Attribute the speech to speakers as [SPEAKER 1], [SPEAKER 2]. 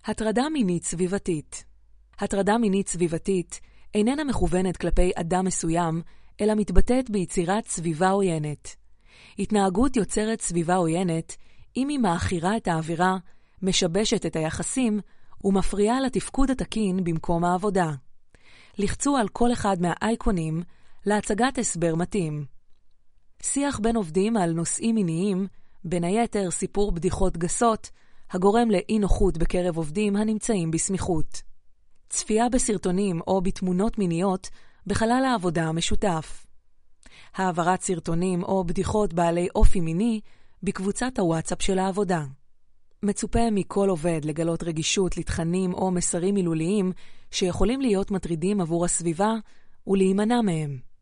[SPEAKER 1] הטרדה מינית סביבתית. הטרדה מינית סביבתית איננה מכוונת כלפי אדם מסוים, אלא מתבטאת ביצירת סביבה עוינת. התנהגות יוצרת סביבה עוינת אם היא מאחירה את האווירה, משבשת את היחסים ומפריעה לתפקוד התקין במקום העבודה. לחצו על כל אחד מהאייקונים להצגת הסבר מתאים. שיח בין עובדים על נושאים מיניים, בין היתר סיפור בדיחות גסות, הגורם לאי נוחות בקרב עובדים הנמצאים בסמיכות. צפייה בסרטונים או בתמונות מיניות בחלל העבודה המשותף. העברת סרטונים או בדיחות בעלי אופי מיני בקבוצת הוואטסאפ של העבודה. מצופה מכל עובד לגלות רגישות לתכנים או מסרים מילוליים שיכולים להיות מטרידים עבור הסביבה ולהימנע מהם.